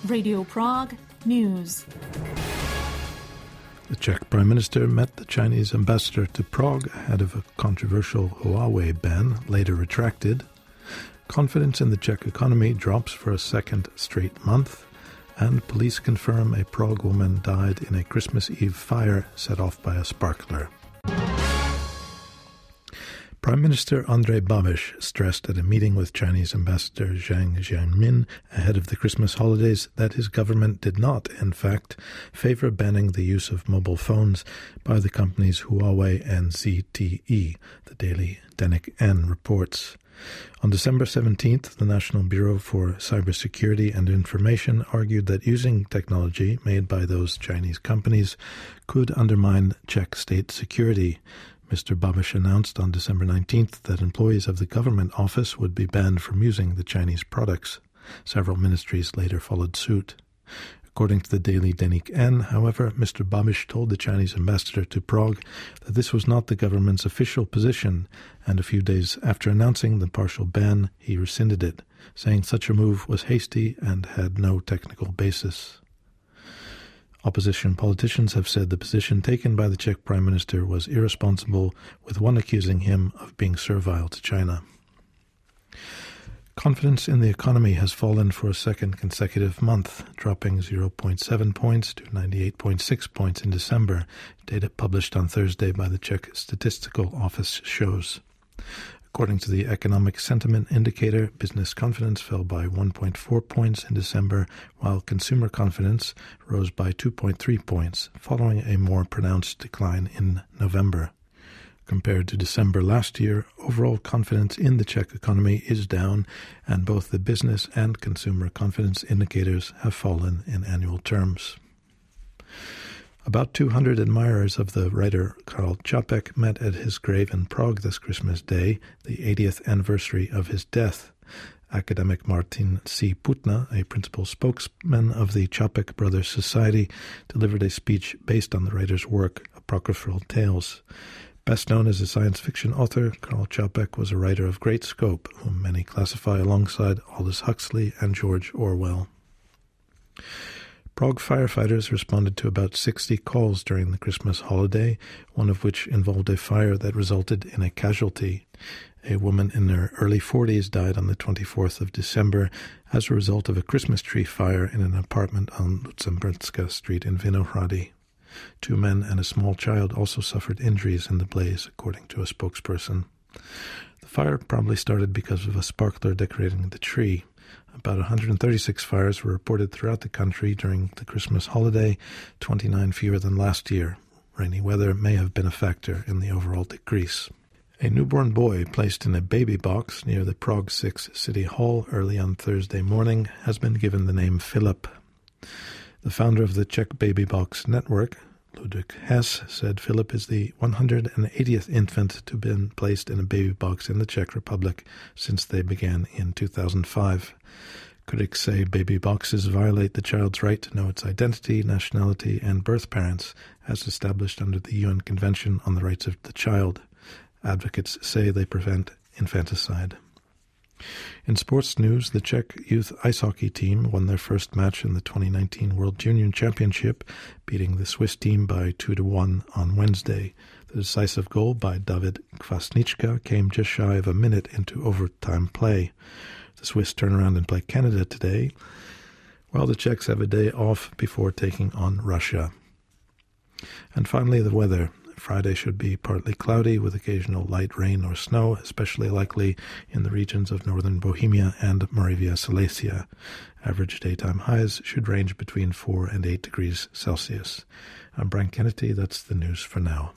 Radio Prague News. The Czech Prime Minister met the Chinese ambassador to Prague ahead of a controversial Huawei ban, later retracted. Confidence in the Czech economy drops for a second straight month. And police confirm a Prague woman died in a Christmas Eve fire set off by a sparkler. Prime Minister Andrej Babiš stressed at a meeting with Chinese Ambassador Zhang Jianmin ahead of the Christmas holidays that his government did not, in fact, favor banning the use of mobile phones by the companies Huawei and ZTE, the daily Denik N reports. On December 17th, the National Bureau for Cybersecurity and Information argued that using technology made by those Chinese companies could undermine Czech state security. Mr. Babiš announced on December 19th that employees of the government office would be banned from using the Chinese products. Several ministries later followed suit. According to the daily Denik N, however, Mr. Babiš told the Chinese ambassador to Prague that this was not the government's official position, and a few days after announcing the partial ban, he rescinded it, saying such a move was hasty and had no technical basis. Opposition politicians have said the position taken by the Czech Prime Minister was irresponsible, with one accusing him of being servile to China. Confidence in the economy has fallen for a second consecutive month, dropping 0.7 points to 98.6 points in December, data published on Thursday by the Czech Statistical Office shows. According to the Economic Sentiment Indicator, business confidence fell by 1.4 points in December, while consumer confidence rose by 2.3 points, following a more pronounced decline in November. Compared to December last year, overall confidence in the Czech economy is down, and both the business and consumer confidence indicators have fallen in annual terms. About 200 admirers of the writer Karel Čapek met at his grave in Prague this Christmas Day, the 80th anniversary of his death. Academic Martin C. Putna, a principal spokesman of the Čapek Brothers Society, delivered a speech based on the writer's work, Apocryphal Tales. Best known as a science fiction author, Karel Čapek was a writer of great scope, whom many classify alongside Aldous Huxley and George Orwell. Prague firefighters responded to about 60 calls during the Christmas holiday, one of which involved a fire that resulted in a casualty. A woman in her early 40s died on the 24th of December as a result of a Christmas tree fire in an apartment on Lucemburska Street in Vinohrady. 2 men and a small child also suffered injuries in the blaze, according to a spokesperson. The fire probably started because of a sparkler decorating the tree. About 136 fires were reported throughout the country during the Christmas holiday, 29 fewer than last year. Rainy weather may have been a factor in the overall decrease. A newborn boy placed in a baby box near the Prague 6 City Hall early on Thursday morning has been given the name Filip. The founder of the Czech Baby Box Network, Ludwig Hess, said Filip is the 180th infant to have been placed in a baby box in the Czech Republic since they began in 2005. Critics say baby boxes violate the child's right to know its identity, nationality, and birth parents, as established under the UN Convention on the Rights of the Child. Advocates say they prevent infanticide. In sports news, the Czech youth ice hockey team won their first match in the 2019 World Junior Championship, beating the Swiss team by 2-1 on Wednesday. The decisive goal by David Kvasnička came just shy of a minute into overtime play. The Swiss turn around and play Canada today, while the Czechs have a day off before taking on Russia. And finally, the weather. Friday should be partly cloudy with occasional light rain or snow, especially likely in the regions of northern Bohemia and Moravia Silesia. Average daytime highs should range between 4 and 8 degrees Celsius. I'm Brian Kennedy. That's the news for now.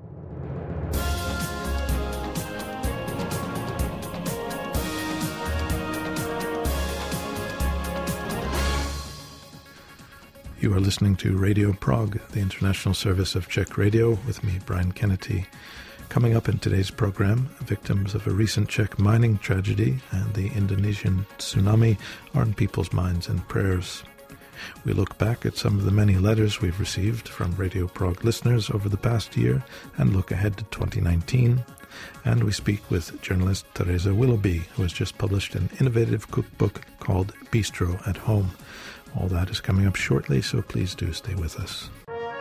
You are listening to Radio Prague, the international service of Czech radio, with me, Brian Kennedy. Coming up in today's program, victims of a recent Czech mining tragedy and the Indonesian tsunami are in people's minds and prayers. We look back at some of the many letters we've received from Radio Prague listeners over the past year and look ahead to 2019. And we speak with journalist Teresa Willoughby, who has just published an innovative cookbook called Bistro at Home. All that is coming up shortly, so please do stay with us.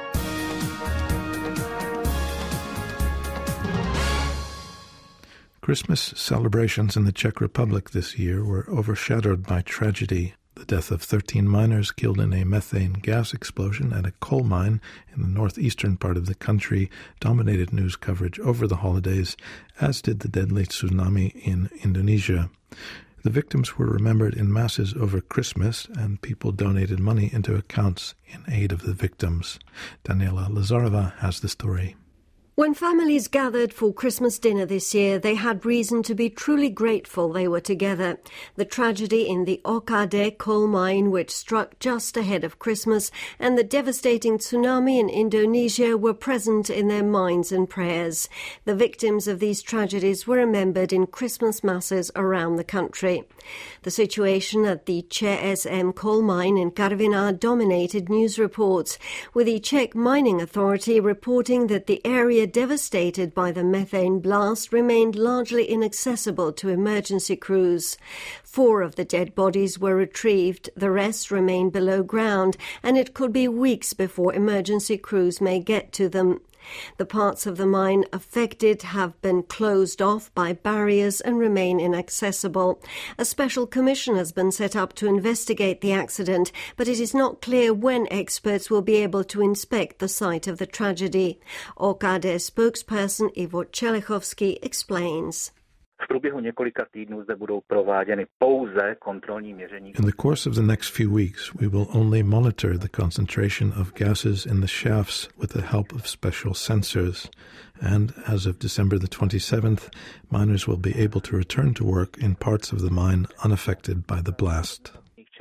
Christmas celebrations in the Czech Republic this year were overshadowed by tragedy. The death of 13 miners killed in a methane gas explosion at a coal mine in the northeastern part of the country dominated news coverage over the holidays, as did the deadly tsunami in Indonesia. The victims were remembered in masses over Christmas, and people donated money into accounts in aid of the victims. Daniela Lazarova has the story. When families gathered for Christmas dinner this year, they had reason to be truly grateful they were together. The tragedy in the OKD coal mine, which struck just ahead of Christmas, and the devastating tsunami in Indonesia were present in their minds and prayers. The victims of these tragedies were remembered in Christmas masses around the country. The situation at the CSM coal mine in Karviná dominated news reports, with the Czech Mining Authority reporting that the area devastated by the methane blast remained largely inaccessible to emergency crews. 4 of the dead bodies were retrieved, the rest remain below ground, and it could be weeks before emergency crews may get to them. The parts of the mine affected have been closed off by barriers and remain inaccessible. A special commission has been set up to investigate the accident, but it is not clear when experts will be able to inspect the site of the tragedy. OKD spokesperson Ivo Čelechovský explains. In the course of the next few weeks, we will only monitor the concentration of gases in the shafts with the help of special sensors. And as of December the 27th, miners will be able to return to work in parts of the mine unaffected by the blast.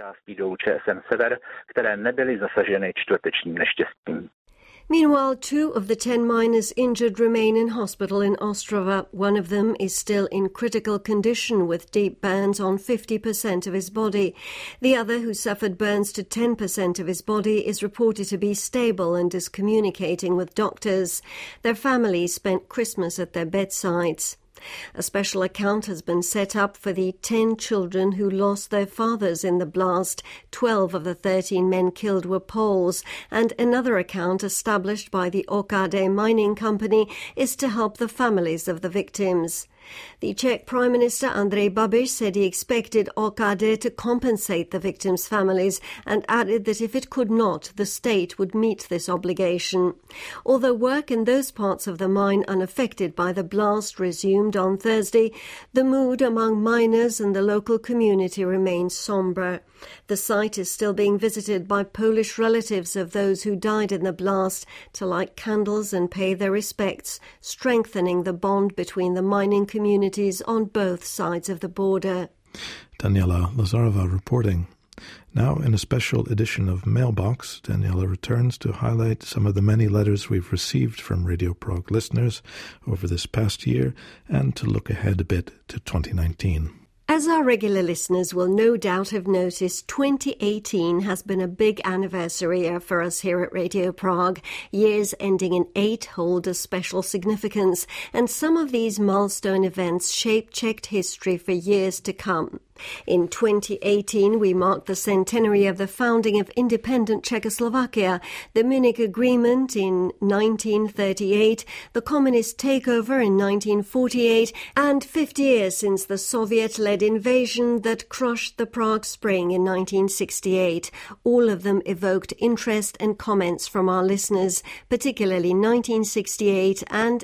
Meanwhile, 2 of the 10 miners injured remain in hospital in Ostrava. One of them is still in critical condition with deep burns on 50% of his body. The other, who suffered burns to 10% of his body, is reported to be stable and is communicating with doctors. Their families spent Christmas at their bedsides. A special account has been set up for the 10 children who lost their fathers in the blast. 12 of the 13 men killed were Poles, and another account established by the OKD Mining Company is to help the families of the victims. The Czech Prime Minister Andrej Babiš said he expected OKD to compensate the victims' families and added that if it could not, the state would meet this obligation. Although work in those parts of the mine unaffected by the blast resumed on Thursday, the mood among miners and the local community remains sombre. The site is still being visited by Polish relatives of those who died in the blast to light candles and pay their respects, strengthening the bond between the mining communities on both sides of the border. Daniela Lazarova reporting. Now, in a special edition of Mailbox, Daniela returns to highlight some of the many letters we've received from Radio Prague listeners over this past year and to look ahead a bit to 2019. As our regular listeners will no doubt have noticed, 2018 has been a big anniversary year for us here at Radio Prague. Years ending in 8 hold a special significance, and some of these milestone events shaped Czech history for years to come. In 2018, we marked the centenary of the founding of independent Czechoslovakia, the Munich Agreement in 1938, the communist takeover in 1948, and 50 years since the Soviet-led invasion that crushed the Prague Spring in 1968. All of them evoked interest and comments from our listeners, particularly 1968 and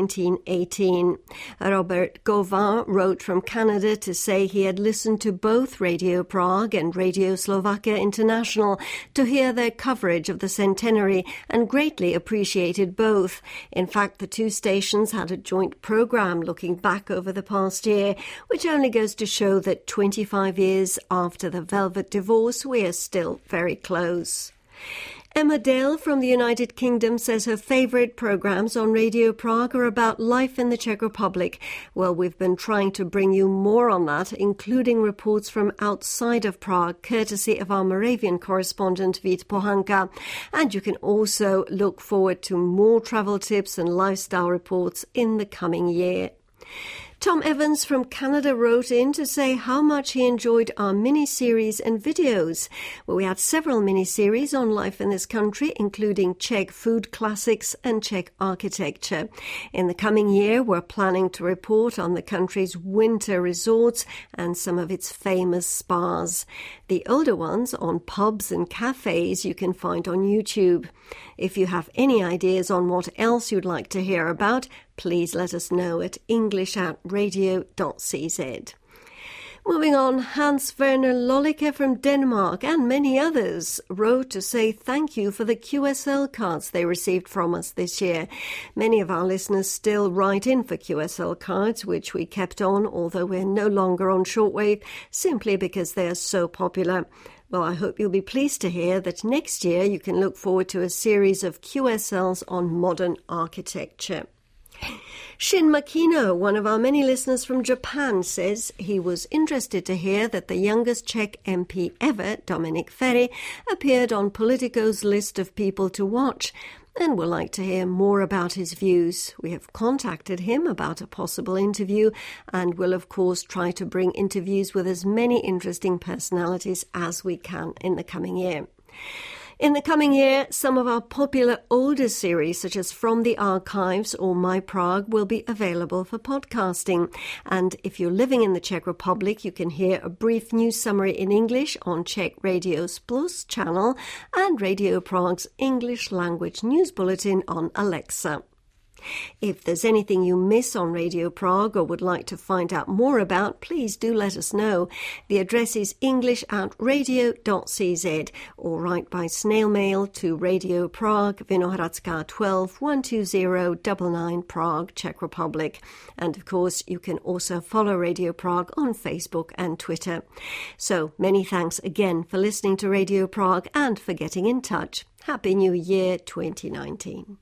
1918. Robert Gauvin wrote from Canada to say he had listened to both Radio Prague and Radio Slovakia International to hear their coverage of the centenary and greatly appreciated both. In fact, the 2 stations had a joint programme looking back over the past year, which only goes to show that 25 years after the Velvet divorce, we are still very close. Emma Dale from the United Kingdom says her favourite programmes on Radio Prague are about life in the Czech Republic. Well, we've been trying to bring you more on that, including reports from outside of Prague, courtesy of our Moravian correspondent Vít Pohanka. And you can also look forward to more travel tips and lifestyle reports in the coming year. Tom Evans from Canada wrote in to say how much he enjoyed our mini-series and videos. Well, we had several mini-series on life in this country, including Czech food classics and Czech architecture. In the coming year, we're planning to report on the country's winter resorts and some of its famous spas. The older ones on pubs and cafes you can find on YouTube. If you have any ideas on what else you'd like to hear about, please let us know at english@radio.cz. Moving on, Hans Werner Lollicke from Denmark and many others wrote to say thank you for the QSL cards they received from us this year. Many of our listeners still write in for QSL cards, which we kept on, although we're no longer on shortwave, simply because they are so popular. Well, I hope you'll be pleased to hear that next year you can look forward to a series of QSLs on modern architecture. Shin Makino, one of our many listeners from Japan, says he was interested to hear that the youngest Czech MP ever, Dominik Ferry, appeared on Politico's list of people to watch and would like to hear more about his views. We have contacted him about a possible interview and will, of course, try to bring interviews with as many interesting personalities as we can in the coming year. In the coming year, some of our popular older series, such as From the Archives or My Prague, will be available for podcasting. And if you're living in the Czech Republic, you can hear a brief news summary in English on Czech Radio's Plus channel and Radio Prague's English language news bulletin on Alexa. If there's anything you miss on Radio Prague or would like to find out more about, please do let us know. The address is english@radio.cz or write by snail mail to Radio Prague, Vinohradská 12, 12099 Prague, Czech Republic. And of course, you can also follow Radio Prague on Facebook and Twitter. So many thanks again for listening to Radio Prague and for getting in touch. Happy New Year 2019.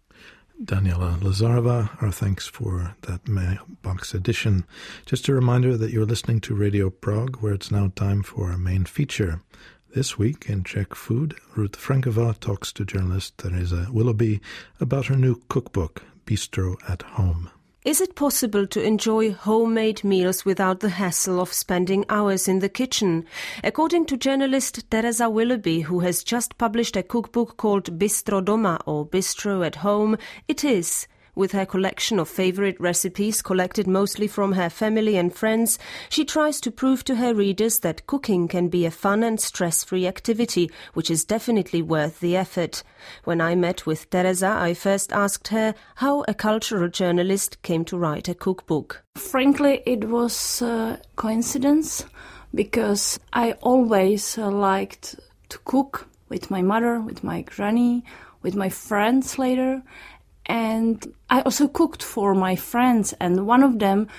Daniela Lazarova, our thanks for that mailbox edition. Just a reminder that you're listening to Radio Prague, where it's now time for our main feature. This week in Czech food, Ruth Frankova talks to journalist Teresa Willoughby about her new cookbook, Bistro at Home. Is it possible to enjoy homemade meals without the hassle of spending hours in the kitchen? According to journalist Teresa Willoughby, who has just published a cookbook called Bistro Doma or Bistro at Home, it is. With her collection of favorite recipes collected mostly from her family and friends, she tries to prove to her readers that cooking can be a fun and stress-free activity, which is definitely worth the effort. When I met with Teresa, I first asked her how a cultural journalist came to write a cookbook. Frankly, it was a coincidence because I always liked to cook with my mother, with my granny, with my friends later. And I also cooked for my friends, and one of them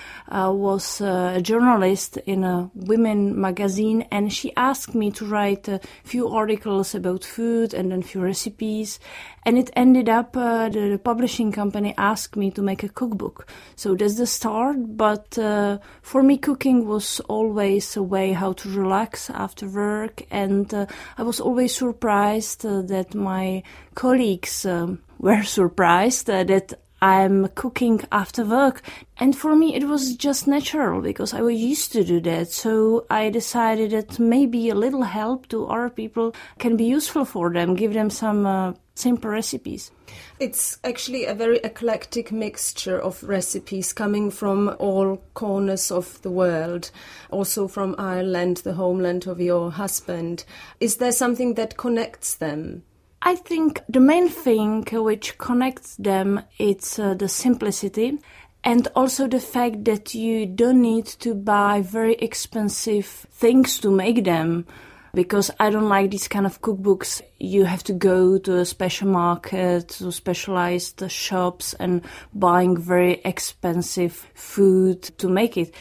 was a journalist in a women magazine, and she asked me to write a few articles about food and then a few recipes, and it ended up the publishing company asked me to make a cookbook. So that's the start, but for me cooking was always a way how to relax after work, and I was always surprised that my colleagues were surprised that I'm cooking after work. And for me, it was just natural because I was used to do that. So I decided that maybe a little help to other people can be useful for them, give them some simple recipes. It's actually a very eclectic mixture of recipes coming from all corners of the world, also from Ireland, the homeland of your husband. Is there something that connects them? I think the main thing which connects them is the simplicity and also the fact that you don't need to buy very expensive things to make them. Because I don't like these kind of cookbooks. You have to go to a special market, to specialized shops and buying very expensive food to make it.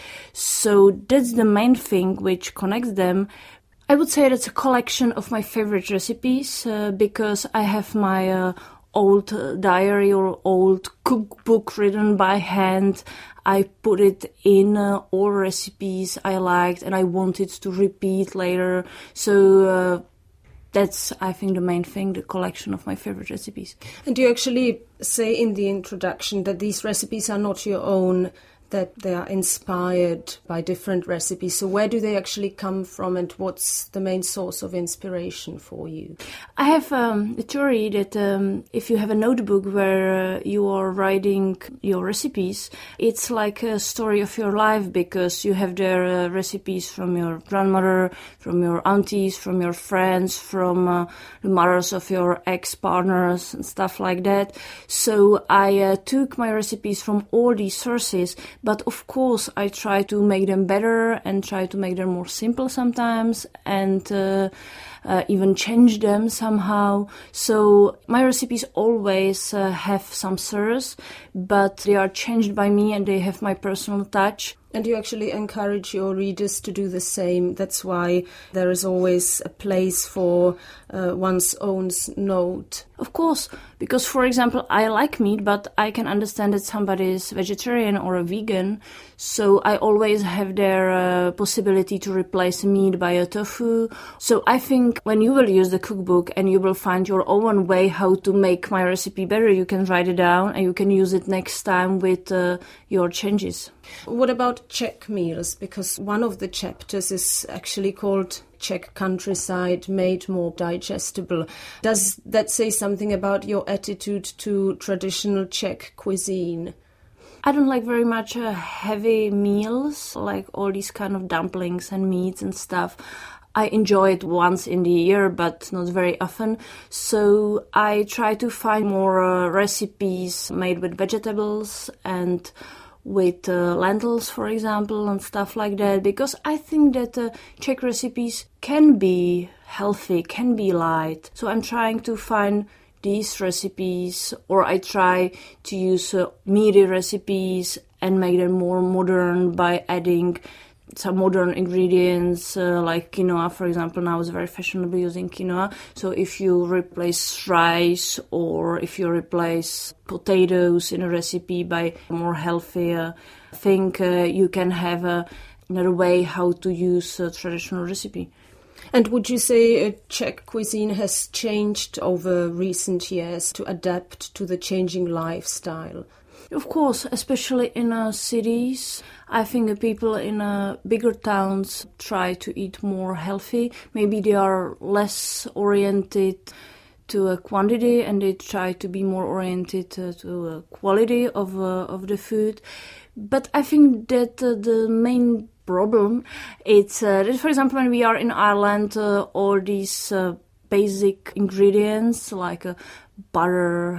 So that's the main thing which connects them. I would say that's a collection of my favorite recipes because I have my old diary or old cookbook written by hand. I put it in all recipes I liked and I wanted to repeat later. So that's, I think, the main thing, the collection of my favorite recipes. And you actually say in the introduction that these recipes are not your own, that they are inspired by different recipes. So where do they actually come from, and what's the main source of inspiration for you? I have a theory that if you have a notebook where you are writing your recipes, it's like a story of your life, because you have there recipes from your grandmother, from your aunties, from your friends, from the mothers of your ex-partners and stuff like that. So I took my recipes from all these sources, but of course I try to make them better and try to make them more simple sometimes, and even change them somehow. So my recipes always have some source, but they are changed by me and they have my personal touch. And you actually encourage your readers to do the same. That's why there is always a place for one's own note. Of course, because, for example, I like meat, but I can understand that somebody is vegetarian or a vegan. So I always have their possibility to replace meat by a tofu. So I think when you will use the cookbook and you will find your own way how to make my recipe better, you can write it down and you can use it next time with your changes. What about Czech meals? Because one of the chapters is actually called Czech Countryside Made More Digestible. Does that say something about your attitude to traditional Czech cuisine? I don't like very much heavy meals, like all these kind of dumplings and meats and stuff. I enjoy it once in the year, but not very often. So I try to find more recipes made with vegetables and with lentils, for example, and stuff like that, because I think that Czech recipes can be healthy, can be light. So I'm trying to find these recipes, or I try to use meaty recipes and make them more modern by adding some modern ingredients like quinoa, for example. Now it's very fashionable using quinoa. So if you replace rice or if you replace potatoes in a recipe by a more healthier thing, you can have another way how to use a traditional recipe. And would you say Czech cuisine has changed over recent years to adapt to the changing lifestyle? Of course, especially in cities. I think people in bigger towns try to eat more healthy. Maybe they are less oriented to a quantity and they try to be more oriented to a quality of the food. But I think that the main problem is that, for example, when we are in Ireland, all these basic ingredients like butter,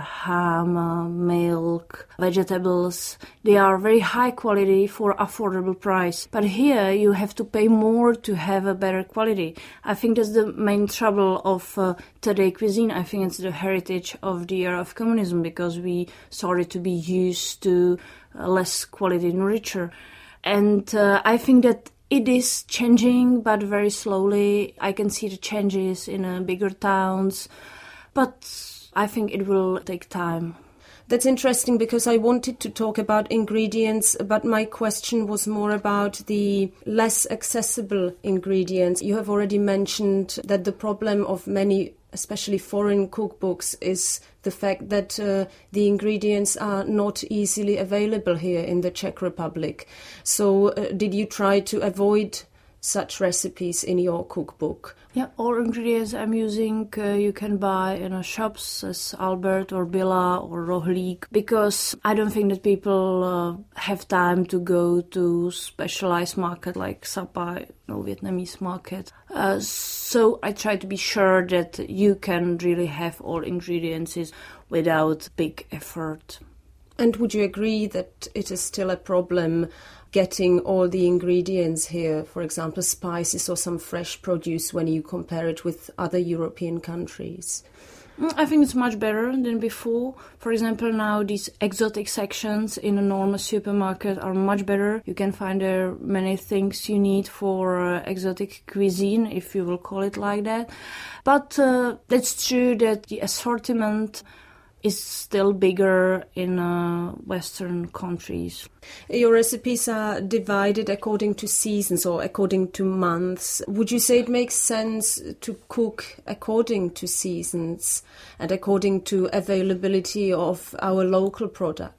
ham, milk, vegetables, they are very high quality for affordable price. But here you have to pay more to have a better quality. I think that's the main trouble of today cuisine. I think it's the heritage of the era of communism, because we started to be used to less quality and richer. And I think that it is changing, but very slowly. I can see the changes in bigger towns, but I think it will take time. That's interesting, because I wanted to talk about ingredients, but my question was more about the less accessible ingredients. You have already mentioned that the problem of many, especially foreign cookbooks, is the fact that the ingredients are not easily available here in the Czech Republic. So did you try to avoid such recipes in your cookbook? Yeah, all ingredients I'm using you can buy in shops as Albert or Billa or Rohlík, because I don't think that people have time to go to specialized market like Sapa, Vietnamese market. So I try to be sure that you can really have all ingredients without big effort. And would you agree that it is still a problem getting all the ingredients here, for example, spices or some fresh produce, when you compare it with other European countries? I think it's much better than before. For example, now these exotic sections in a normal supermarket are much better. You can find there many things you need for exotic cuisine, if you will call it like that. But it's true that the assortment is still bigger in Western countries. Your recipes are divided according to seasons or according to months. Would you say it makes sense to cook according to seasons and according to availability of our local products?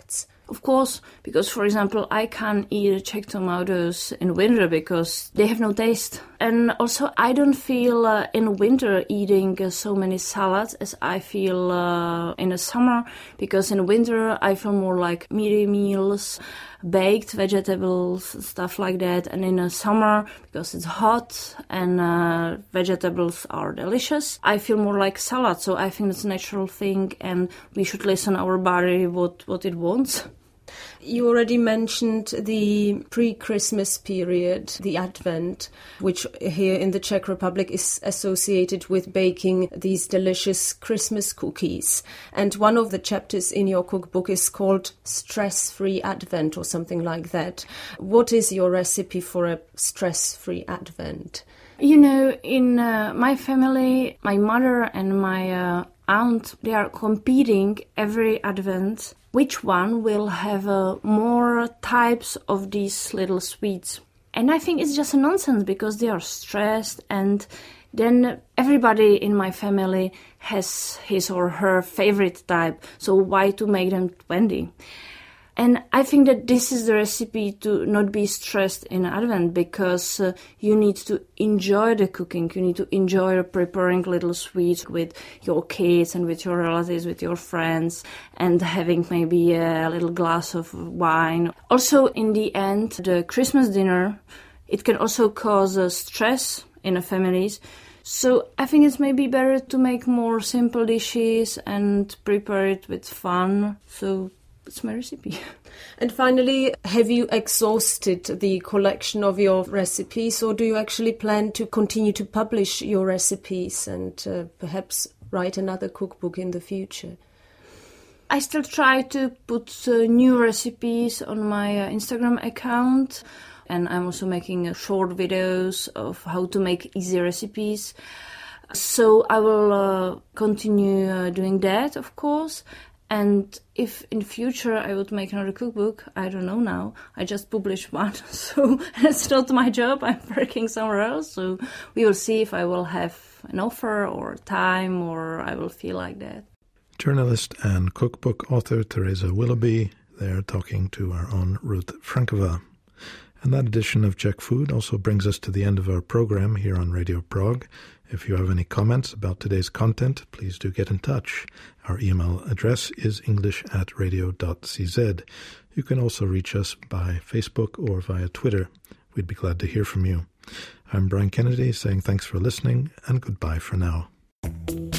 Of course, because, for example, I can't eat Czech tomatoes in winter because they have no taste. And also, I don't feel in winter eating so many salads as I feel in the summer, because in winter I feel more like meaty meals, baked vegetables, stuff like that. And in the summer, because it's hot and vegetables are delicious, I feel more like salad. So I think it's a natural thing, and we should listen our body what it wants. You already mentioned the pre-Christmas period, the Advent, which here in the Czech Republic is associated with baking these delicious Christmas cookies. And one of the chapters in your cookbook is called Stress-Free Advent or something like that. What is your recipe for a stress-free Advent? You know, in my family, my mother and my aunt, they are competing every Advent which one will have more types of these little sweets. And I think it's just a nonsense because they are stressed, and then everybody in my family has his or her favorite type, so why to make them 20? And I think that this is the recipe to not be stressed in Advent, because you need to enjoy the cooking. You need to enjoy preparing little sweets with your kids and with your relatives, with your friends, and having maybe a little glass of wine. Also, in the end, the Christmas dinner, it can also cause stress in the families. So I think it's maybe better to make more simple dishes and prepare it with fun. So it's my recipe. And finally, have you exhausted the collection of your recipes, or do you actually plan to continue to publish your recipes and perhaps write another cookbook in the future? I still try to put new recipes on my Instagram account, and I'm also making short videos of how to make easy recipes. So I will continue doing that, of course. And if in future I would make another cookbook, I don't know now. I just published one, so it's not my job. I'm working somewhere else. So we will see if I will have an offer or time, or I will feel like that. Journalist and cookbook author Teresa Willoughby there talking to our own Ruth Frankova. And that edition of Czech Food also brings us to the end of our program here on Radio Prague. If you have any comments about today's content, please do get in touch. Our email address is english@radio.cz. You can also reach us by Facebook or via Twitter. We'd be glad to hear from you. I'm Brian Kennedy saying thanks for listening and goodbye for now.